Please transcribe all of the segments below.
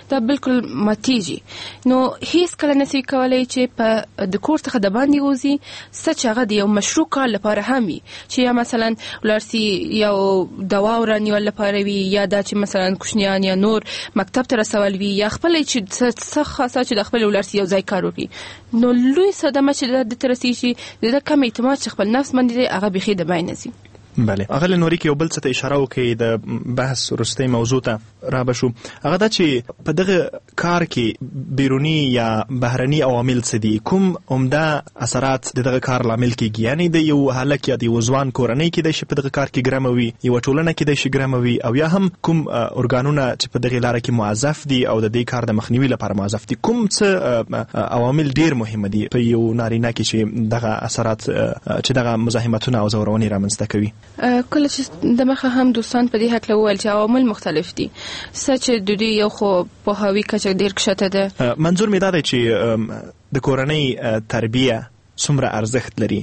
دا بالکل ماتیږي. نو هیڅ کله نشي کولای چې په د کور څخه د باندې وځي څه چې هغه د یو مشروع کار لپاره هم وي، چې یا مثلا ولرسي یو دوا ورانیول لپاره وي، یا دا چې مثلا کوشنیان یا نور مکتب ته رسول وي، یا خپل چې څه خاصه چې د خپل ولرسي یو ځای کار وکړي. نو لوی صدمه چې د ترسي شي د کم اعتماد چې خپل نفس باندې هغه بيخي د باندې نزي. بله اغل نوري کې یو بل څه ته اشاره وکړي د بحث وروستۍ موضوع ته را بشو، هغه دا چې په دغه کار کې بیرونی یا بهرني عوامل څه دي، کوم عمده اثرات دغه کار لامل کیږي؟ یعنی د یو هلک یا د یو ځوان کورنۍ کې د شي په دغه کار کې ګرموي، یو ټولنه کې د شي ګرموي، او یا هم کوم ارګانونه چې په دغه لار کې موظف دي او د دې کار د مخنیوي لپاره موظف دي، کوم څه عوامل ډیر مهم دي په یو نارینه کې چې دغه اثرات چې دغه مزاحمتونه او زورونې رامنځته کوي؟ کله چې د مخه هم دوستان په دې حق لول چې عوامل مختلف دي، سچ د دې یو خو په هاوی کچه ډیر کشته ده. منظور می دا دی چې د کورنۍ تربیه څومره ارزښت لري،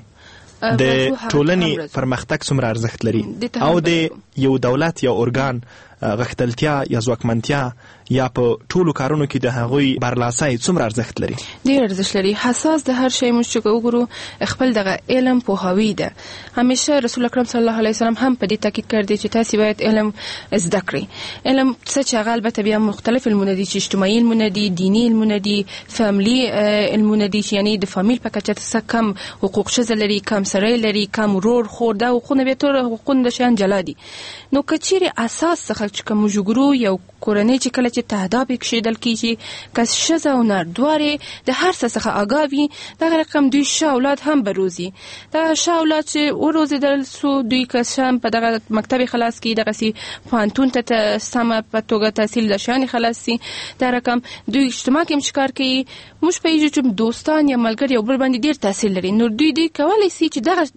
د ټولنې پرمختګ څومره ارزښت لري، او د یو دولت یا ارګان غښتلتیا یا ځواکمنتیا یا په ټولو کارونو کې د هغوی برلاسي څومره ارزښت لري؟ ډېر ارزښت لري. حساس د هر شی موږ چې وګورو خپل دغه علم پوهاوی ده. همیشه رسول اکرم صلی الله علیه وسلم هم په دې تاکید کړی چې تاسو باید علم زده کړئ. علم څه چې هغه البته بیا مختلف علمونه دي، چې اجتماعي علمونه دي، دینی علمونه دي، فامily علمونه دي، چې یعنی د فامیل په کچه څه کم حقوق ښځه لري، کم سړی لري، کم ورور خور، دا حقوقونه به ټول حقوقونه د شان جلا دي. نو کچيري اساس څخه چې کوم جوړو یو کورنۍ چې کله چې تهداب کېدل کیږي، کس ښځه او نر دواړه د هر څه څخه آگاوي، دا رقم دوی ښه اولاد هم بروزي. دا ښه اولاد چې وروزیدل سو دوی کسان په دغه مکتب خلاص کی، دغه سي پانتون ته سم په توګه تحصیل د شان خلاص سي، دا رقم دوی اجتماع کې مشکار کوي. مش په یوه چې دوستان یا ملګری یو بل باندې ډیر تحصیل لري، نو دوی کولای سي چې دغه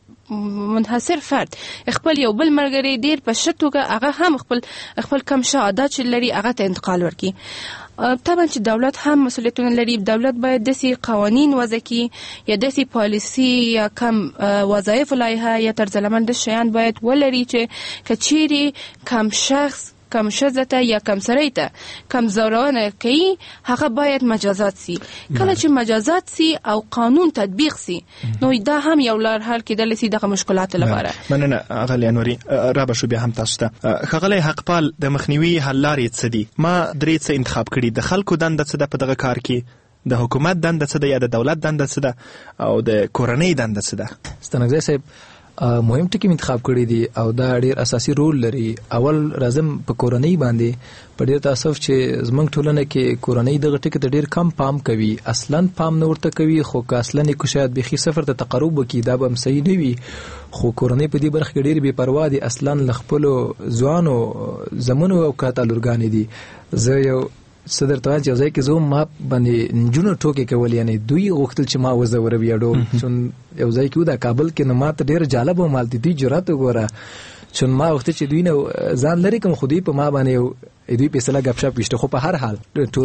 منحصر فرد خپل یو بل مرګري ډیر په شتوګه هغه هم خپل کم عادت چې لري هغه ته انتقال ورکړي. طبعا چې دولت هم مسؤلیتونه لري، دولت باید داسې قوانین وضع کړي یا داسې پالیسی یا کم وظایف لایحه یا طرز العمل د شیان باید ولري چې کچيري کم شخص کم شزته یا کم سړی ته کم زورونه کوي هغه باید مجازات سي. کله چې مجازات سي او قانون تطبیق سي، نو دا هم یو لار حل کېدل سي دغه مشکلات لپاره. مننه اغلی انوري. را به شو بیا هم تاسو ته خغلی حقپال د مخنیوي حل لارې څه دي؟ ما درې څه انتخاب کړي، د خلکو دنده څه ده په دغه کار کې، د حکومت دنده څه ده یا د دولت دنده څه ده، او د کورنۍ دنده څه ده؟ ستنګزی صاحب مهم ټکی انتخاب کړی دي او دا ډیر اساسي رول لري. اول راځم په کورنۍ باندې. په ډیر تاسف چې زمنګ ټولنه کې کورنۍ دغه ټکی ته ډیر کم پام کوي، اصلا پام نه ورته کوي، خو که اصلا نه کو شاید بخي صفر ته تقرب وکي دا به صحیح نه وي. خو کورنۍ په دې برخه کې ډیر بے پروا دي، اصلا لخپلو ځوانو زمونو او کاتالورګان دي. زه یو صدر توان چې ځای کې زوم ما باندې نجونو ټوکې کول، یعنی دوی غوښتل چې ما وزوروي اډو چون یو ځای کې د کابل کې نو ما ته ډیر جالب او مالتي دي جرأت وګوره، چون ما وخت چې دوی نه ځان لري کوم خودي په ما باندې دوی په سلا غب شپ پښته. خو په هر حال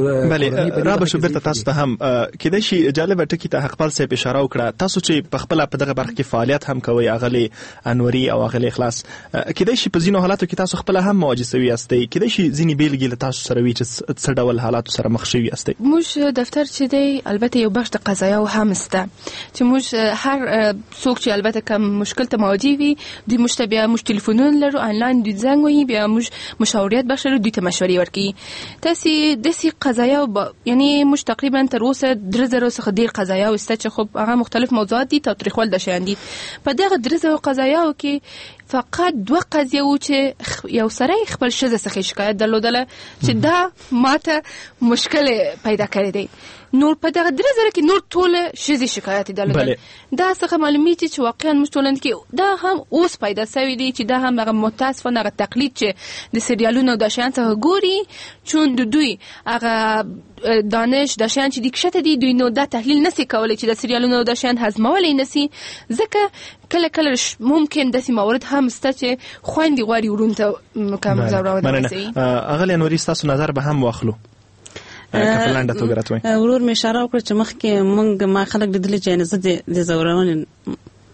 بله را به شو بیرته تاسو ته هم کېدای شي جالب ټکی ته حق پال سه اشاره وکړه. تاسو چې په خپل په دغه برخه کې فعالیت هم کوي، اغلی انوري او اغلی اخلاص، کېدای شي په ځینو حالاتو کې تاسو خپل هم مواجه شوي یاستئ، کېدای شي ځینې بیلګې له تاسو سره وي چې څه ډول حالاتو سره مخ شوي یاستئ. موږ دفتر چې دی البته یو بخش د قضایا هم سته چې موږ هر څوک چې البته کوم مشکل ته مواجه وي دوی مشتبه موږ ټلیفونونه لرو، آنلاین دوی زنګ وهي، بیا موږ مشاورت بخښلو، دوی ته مشورې ورکړي. داسې قضایا یعنی موږ تقریبا تر اوسه 3000 څخه ډیر قضایا وسته چې خب هغه مختلف موضوعات دي، تاریخول د شیان دي. په دغه 3000 قضایاو کې فقط 2 قضیه و چې یو سړی خپل ښځه څخه شکایت درلودله چې دا ماته مشکل پیدا کړی دی. نور په دغه 3000 کې نور ټول ښځې شکایت درلودل. دا څخه معلومیږي چې واقعا مشتولند کې دا هم اوس پیدا شوی دی چې دا هم هغه متاسفانه هغه تقلید چې د سریالونو د شیان څخه ګوري، چون دوی هغه دانش د شیان چې د کشته دي دوی نو دا تحلیل نسی کولای چې د سریالونو د شیان هضمولای نسی، ځکه کله کله ممکن داسې موارد هم سته چې خويندې غواړي ورونته کوم زورونه نسی. اغلی انوري تاسو نظر به هم واخلو. کفلانده تو غراتوي ورور می اشاره وکړه چې مخکې ما خلک لیدل چې نه زه د زورونه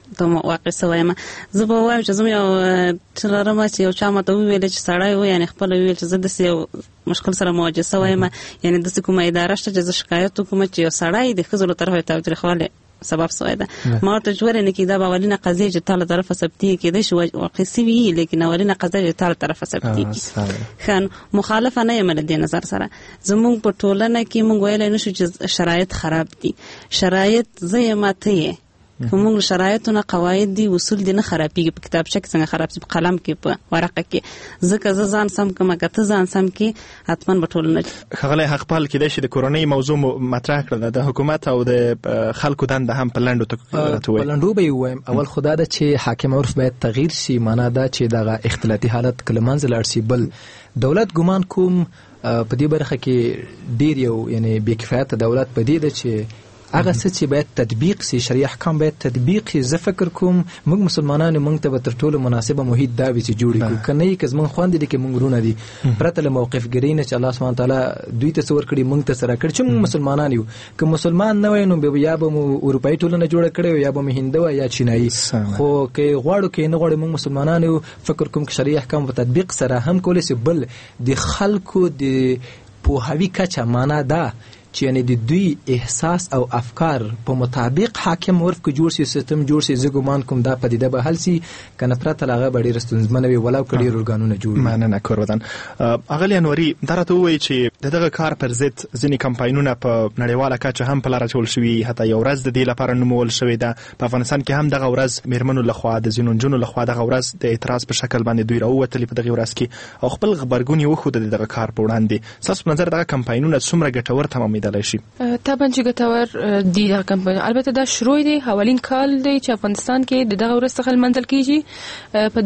ته واقع سویم. زه به وایم چې زه یو ټلرم چې یو چا ماته ویل چې سړی و یعنی خپل ویل چې زه د یو مشکل سره مواجه سویم، یعنی د کومه اداره شته چې زه شکایت وکم چې یو سړی د ښځو له طرفه تاوتریخوالی سبب سوی ده. ما ورته جوړه نه کیدا اولینه قضیه چې تعالی طرفه ثبتی کیدای شي واقع سی لیکن اولینه قضیه چې تعالی طرفه ثبتی کی خان مخالفه نه یم د نظر سره. زمونږ په ټولنه کې مونږ ویل نه شو چې شرایط خراب دي. شرایط زه ماته کومه شرایطونه قواعد دي اصول دي نه خرابېږي په کتابچه کې څنګه خراب شي په قلم کې په ورقه کې. ځکه زه ځان سم کوم کته ځان سم کې حتما به ټولنه خغلی حقپال کېدای شي د کورنۍ موضوع مطرح کړل د حکومت او د خلکو دنده هم په لنډو په لنډو به وایم. اول خدا ده چې حاکم عرف باید تغییر شي، معنا دا چې دغه اختلاطي حالت کله منځ لاړ شي. بل دولت ګمان کوم په دې برخه کې ډیر یو یعنی بې کفایت دولت په دې ده چې هغه څه چې باید تطبیق شي، شرعي احکام باید تطبیق شي. زه فکر کوم موږ مسلمانانو موږ ته به تر ټولو مناسبه محیط دا وي چې جوړ کړو. کنه یې که زموږ خوند دي کې موږ رونه دي پرته له موقفګرۍ نه چې الله سبحانه تعالی دوی ته څه ورکړي موږ ته سره کړي چې موږ مسلمانان یو. که مسلمان نه وای نو یا به مو اروپایي ټولنه جوړه کړې یا به مو هند یا چینایي. خو که غواړو کې نه غواړو موږ مسلمانان یو فکر کوم چې شرعي احکام په تطبیق سره هم کولای شي. بل د خلکو د پوهاوی کچه معنا ده چې یعنی د دوی احساس او افکار په مطابق حاکم عرف کې جوړ شي، سیستم جوړ شي. زه ګمان کوم دا پدیده به حل شي، کنه پرته له هغه به ډېره ستونزمنه وي ولو که ډېر ارګانونه جوړ وي. مننه کورودن. اغلې انوري دا راته ووایي چې د دغه کار پر ضد ځینې کمپاینونه په نړیواله کچه هم په لاره اچول شوي، حتی یو ورځ د دې لپاره نومول شوې ده. په افغانستان کې هم دغه ورځ میرمنو لخوا د ځینو نجونو لخوا دغه ورځ د اعتراض په شکل باندې دوی راووتلې په دغه ورځ کې او خپل غبرګون یې وښود دغه کار په وړاندې. ستاسو په نظر دغه کمپاینونه څومره ګټور تمامېدلی شي؟ طبعا چې ګټور دي دغه کمپاین. البته دا شروع دی، اولین کال دی چې افغانستان کې دغه ورځ څخه لمانځل کیږي. په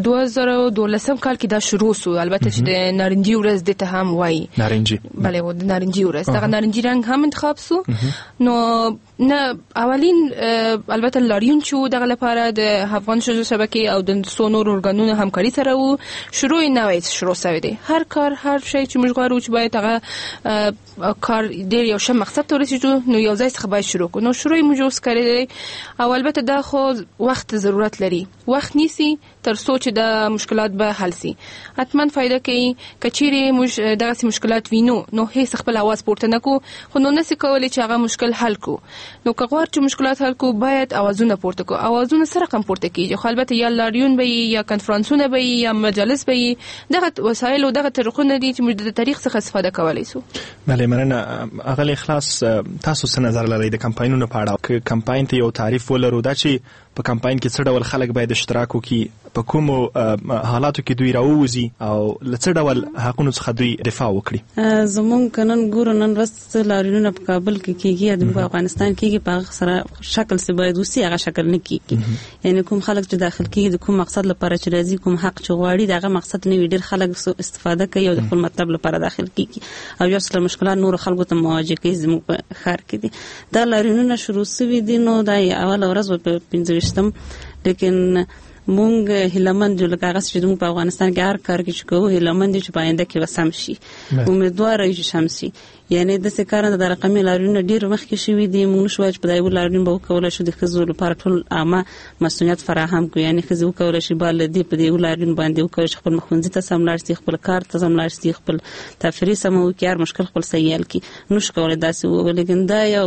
2012 کال کې دا شروع سو. البته چې د نارنجي ورځ د ته هم وایي نارنجي، بله و د نارنجي ورځ دغه نارنجي رنګ هم انتخاب سو. نو نه اولین البته لاریون چې دغه لپاره د افغان ښځو شبکې او د سونور ارګانونو همکاري سره وو. شروع نوې شروع شوی دی. هر کار هر شی چې موږ غواړو چې باید هغه کار ډیر یو ښه مقصد ته ورسېږو نو یو ځای څخه باید شروع کړو. نو شروع موږ اوس کړی دی او البته دا خو وخت ضرورت لري، وخت نیسي تر څو چې د مشکلات به حل سي. حتما فایده کوي. کچېرې موږ دغسې مشکلات وینو نو هیڅ خپل اواز پورته نه کوو، خو نو نسي کولی چې هغه مشکل حل کو. نو که غواړو چې مشکلات حل کو باید اوازونه پورته کو. اوازونه سره کم پورته کیږي، خو البته یا لاریون به یا کنفرانسونه به یا مجالس به. دغه وسایل او دغه طریقونه دي چې موږ د تاریخ څخه استفاده کولی سو. بله مننه. اغلی اخلاص تاسو څه نظر لرئ د کمپاینونو په اړه؟ که کمپاین ته یو تعریف ولرو دا چې په کمپاین کې څه ډول خلک باید اشتراک وکړي، په کومو حالاتو کې دوی راووځي او له څه ډول حقونو څخه دوی دفاع وکړي؟ زمونږ کنن ګورو نن ورځ لاریونونه په کابل کې کېږي، د افغانستان کېږي، په هغه سره شکل څه باید وسي هغه شکل نه کېږي. یعنی کوم خلک چې داخل کېږي د کوم مقصد لپاره چې راځي، کوم حق چې غواړي دغه مقصد نه وي. ډېر خلک استفاده کوي او د خپل مطلب لپاره داخل کېږي او یو څه مشکلات نور خلکو ته مواجه کوي. زموږ په ښار کې دي دا لاریونونه شروع شوي دي. نو دا اوله ورځ په 25 لیکن مونږ هیلمن جو لکه هغه چې موږ په افغانستان کې هر کار کې چې کوو هیلمن دي چې په آینده کې وسم شي. امیدواره یو چې شم شي. یعنی د څه کار د رقمي لاریون ډیر مخکې شوي دي. موږ شوای چې په دایو لاریون به وکولای شو د ښځو لپاره ټول عامه مسؤلیت فراهم کړو. یعنی ښځې وکولای شي بل دي په دایو لاریون باندې وکړي چې خپل مخونځي ته سم لاړ شي، خپل کار ته سم لاړ شي، خپل تفریح سم وکړي، هر مشکل خپل سیال کی نو شو کولای داسې و. لیکن دا یو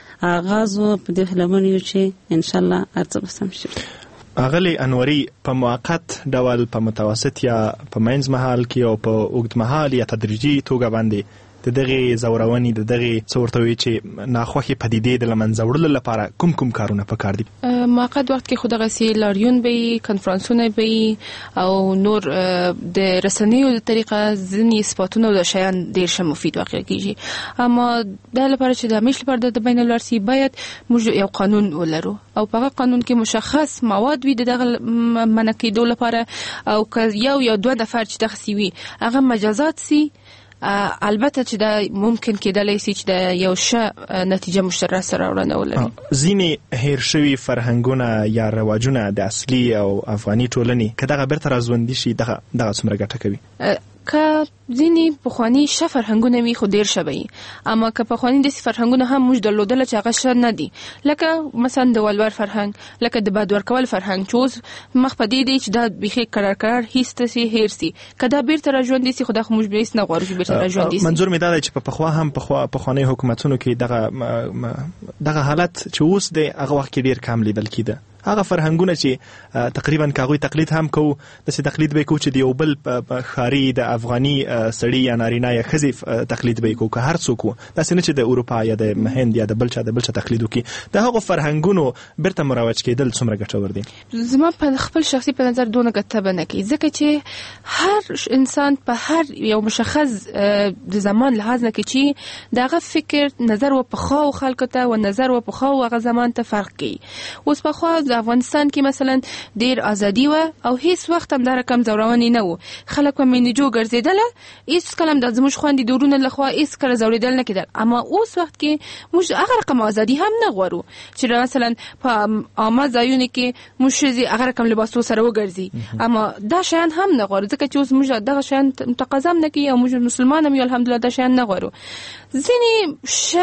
آغاز په دې هیلمن یو چې ان شاء الله هرڅه به سم شي. اغلی انوري په موقت ډول، په متوسط یا په منځ مهال کې او په اوږد مهال یا تدریجي توګه باندې د دغه زورونې د دغه څورتوي چې ناخوښي پدیدې د لمنځه وړلو لپاره کوم کارونه پکار دي؟ موقت وخت کې خو دغه سي لاریون به، کنفرانسونه به او نور د رسنیو د طریقه ځینې صفاتونه او شیان ډېر ښه مفید واقع کیږي. اما د لپاره چې د همیش لپاره د بین المللي باید موږ یو قانون ولرو او په هغه قانون کې مشخص مواد وي دغه منع کېدو لپاره او که یو دوه نفر چې دغه سی وي هغه مجازات سي. البته چې دا ممکن کېدلی شي چې د یو ښه نتیجه مشترکه سره وړاندې ولري. ځینې هیر شوي فرهنګونه یا رواجونه د اصلي او افغاني ټولنې که دغه بیرته راژوندي شي دغه څومره ګټه کوي؟ که ځینې پخواني شه فرهنګونه وي خو ډېر شه وي، اما که پخواني داسې فرهنګونه هم موږ درلودله چې هغه شه نه دي، لکه مثلا د ولور فرهنګ، لکه د بد ورکول فرهنګ چې اوس مخ په دې دی چې دا بیخي قرار هیڅ سي هیر سي، که دا بیرته راژوندي سي خو دا خو موږ بیا هیڅ نه غواړو چې بیرته راژوندي سي. منظور مې دا دی چې په پخواني حکومتونو کې دغه حالت چې اوس دی هغه وخت کې ډېر کم لیدل کېده. هغه فرهنګونه چې تقریبا کاغوی تقلید هم کو، داسې تقلید به کو چې د یو بل ښاري د افغاني سړي یا نارینه یا ښځې تقلید به کو، که هر څوک و، داسې نه چې د اروپا یا د هند یا د بل چا تقلید وکړي. د هغو فرهنګونو بیرته مروج کېدل څومره ګټور دي؟ زما په خپل شخصي په نظر دونه ګټه نه کوي، ځکه چې هر انسان په هر یو مشخص د زمان لحاظ نه کوي چې دغه فکر نظر و پخوا خلکو ته و نظر و پخوا هغه زمان ته فرق کوي. اوس پخوا د افغانستان کې مثلا ډیر ازادي و او هیڅ وخت هم دا رقم زورونی نه و، خلک په مینجو ګرځیدل، هیڅ کلم د زموږ خوندې دورونه لخوا هیڅ کله زوریدل نه کېدل. اما اوس وخت کې موږ هغه رقم ازادي هم نه غواړو چې مثلا په عامه ځایونو کې موږ هغه رقم لباسو سره وګرځي، اما دا شیان هم نه غواړو ځکه چې اوس موږ دغه شیان تقاضا نه کوي او موږ مسلمان یو الحمدلله دا شیان نه غواړو. ځینې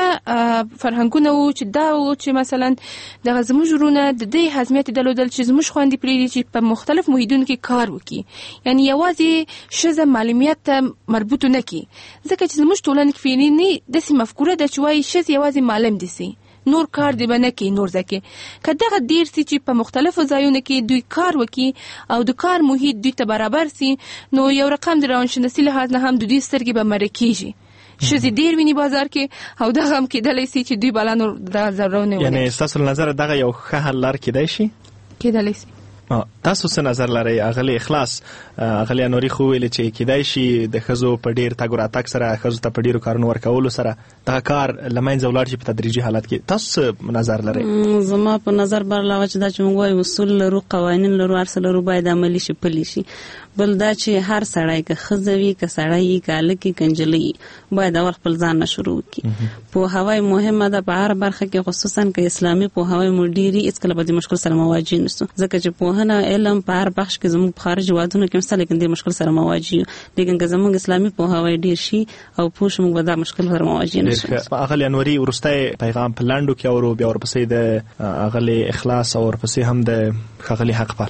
فرهنګونه و چې دا و چې مثلا دغه زموږ ورونه د دې حزمیت درلودل چې زموږ خوندې پرېږدي چې په مختلف محیطونو کې کار وکړي، یعنی یوازې ښځه معلومیت ته مربوط نه کړي، ځکه چې زموږ ټولنه کې فعلي داسې مفکوره ده چې وایي ښځې یوازې معلم دي سي، نور کار دی به نه کوي نور ځکه که دغه ډیر سي چې په مختلفو ځایونو کې دوی کار وکړي او د کار محیط دوی ته برابر سي، نو یو رقم د روانشناسي لحاظ نه هم د دوی سترګې به مړه کېږي. ښځې ډېر ویني بازار کې او دغه هم کېدلی سي چې دوی بلا نور دا ضرورونه ونه. یعنې ستاسو له نظره دغه یو ښه حل لار کېدی شي؟ کېدلی سي. تاسو څه نظر لرئ؟ اغلې اخلاص اغلې انوري خو ویل چې کېدای شي د ښځو په ډېر تګ راتګ سره ښځو ته په ډېرو کارونو ورکولو سره دغه کار له منځه ولاړ شي په تدریجي حالت کې. تاسو څه نظر لرئ؟ زما په نظر برلاوه چې دا چې موږ وایو اصول لرو، قوانین لرو، هر څه لرو، باید عملي شي، پلي شي. بل دا چې هر سړی که ښځه وي که سړی وي که هلک وي که نجلۍ باید اول خپل ځان نه شروع کړي. پوهاوی مهمه ده په هر برخه کې، خصوصا که اسلامي پوهاوی مو ډېري هېڅکله به دې مشکل سره مواجه نشو، ځکه چې پوهنه علم په هر بخش کې زموږ په خارج هېوادونو کې شته، لیکن دې مشکل سره مواجه یو. لیکن که زموږ اسلامي پوهاوی ډېر شي او پوه شو موږ به دا مشکل سره مواجه نشو. اغلې انوري وروستی پیغام په لنډو کې اورو، بیا ورپسې د اغلې اخلاص او ورپسې هم د ښاغلي حقپال.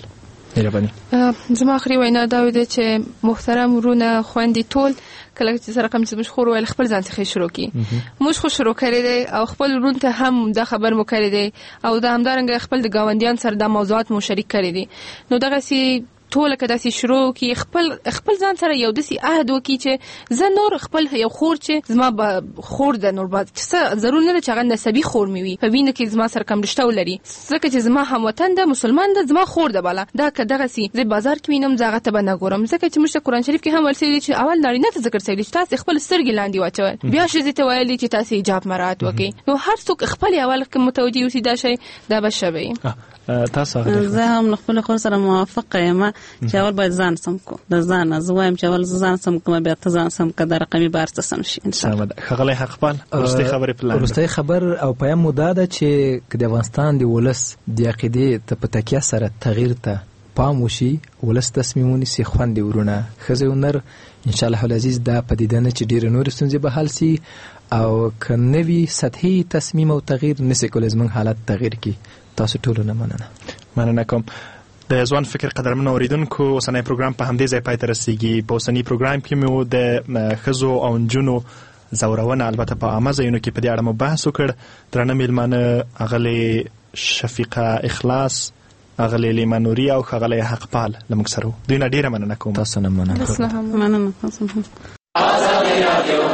زما آخري وینا دا ده چې محترم ورونه خويندې ټول کله چې سره کوم څه موږ خو ویل خپل ځان څخه شروع کی، موږ خو شروع کړی دی او خپل ورون ته هم دا خبر مو کړی دی او دا همدارنګه خپل د گاونډیان سره د موضوعات مو شریک کړی دي. نو دغه سي ټول کده سي شروع کی خپل ځان سره یو دسي عهد وکي چې زه نور خپل یو خور چې زما به خور د نور بعد څه ضرور نه چې هغه نسبی خور مې وي په وینه کې زما سره کم رشته ولري، ځکه چې زما هموطن د مسلمان د زما خور د بالا دا کداغه سي زه بازار کې وینم زغه ته به نه ګورم، ځکه چې مشته قرآن شریف کې هم ورسېږي چې اول نارینه ته ذکر شوی چې تاسو خپل سترګې لاندې واچول، بیا شې ته وایي چې تاسو حجاب مراعات وکړي. نو هر څوک خپل اول کې متوجي اوسي دا شی دا بشوي. تاسو زه هم خپل خور سره موافقه یم چې اول باید ځان سم کو، د ځان زوایم چې اول ځان سم کوم بیا ته ځان سم کړه رقمي بار څه سم شي ان شاء الله. خغلی حقپال ورسته خبرې پلان ورسته خبر او پایم مدده ده چې د افغانستان د ولس د عقیده ته په تکیه سره تغییر ته پام وشي، ولس تصمیمونه سي خوندې ورونه خزه ونر ان شاء الله العزیز دا پدیده نه چې ډیر نور ستونزې به حل سي او کنوي سطحي تصمیم او تغییر نسي کولای زموږ حالت تغییر کی. تاسو ټول نه مننه کوم. د ځوان فکر قدرمن اوریدونکو اوسنی پروګرام په همدې ځای پای ته رسیږي. په اوسنی پروګرام کې مو د ښځو او نجونو زورونه البته په عامه ځایونو کې په دې اړه مو بحث وکړ. درنه میلمانه اغلې شفیقه اخلاص، اغلې لیمان نوري او اغلې حقپال لمږ سره دوی نه ډیره مننه کوم. تاسو نه مننه. مننه.